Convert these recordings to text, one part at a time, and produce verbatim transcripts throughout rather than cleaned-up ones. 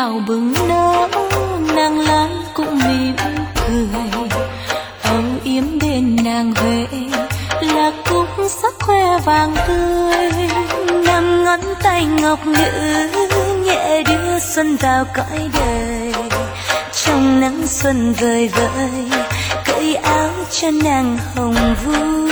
đào bừng nở, nàng lan cũng mỉm cười. Âu yếm bên nàng về là cúc sắc khoe vàng tươi. Nằm ngón tay ngọc nữ nhẹ đưa xuân vào cõi đời. Trong nắng xuân vời vợi cởi áo cho nàng hồng vui.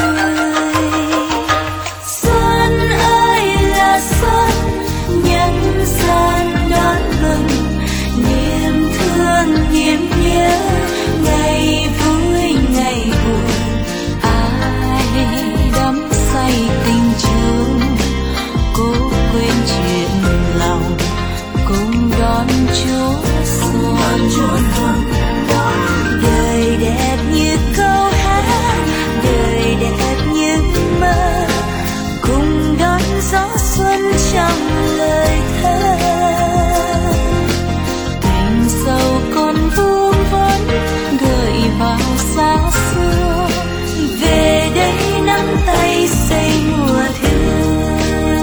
Xuân ơi là xuân, nhân gian đón mừng, niềm thương niềm nhớ, ngày vui ngày buồn. Ai đắm say tình trường, cố quên chuyện lòng, cùng đón Chúa xuân. Đời đẹp như câu hát, đời đẹp như mơ, cùng đón gió xuân trong lời thơ. Tình sâu còn vương vấn gợi vào xa xưa, về đây nắm tay xây mùa thương.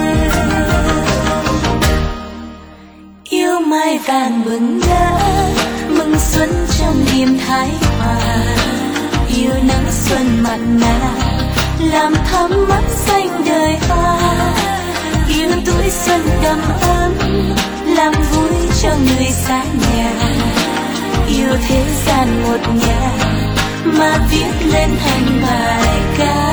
Yêu mai vàng bừng nở, mừng xuân trong niềm thái hòa. Yêu nắng xuân mặn mà, làm thắm mắt xanh đời hoa. Yêu tuổi xuân đầm ấm, làm vui cho người xa nhà. Yêu thế gian một nhà, mà viết lên thành bài ca.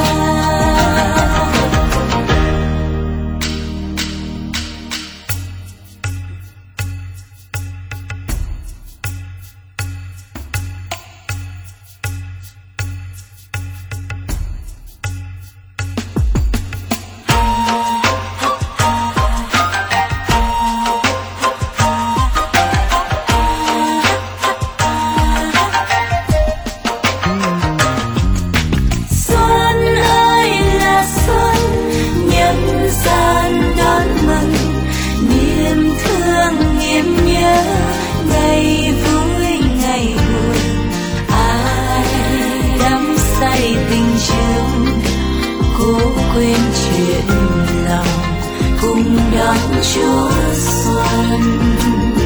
Quên chuyện lòng, cùng đón Chúa xuân.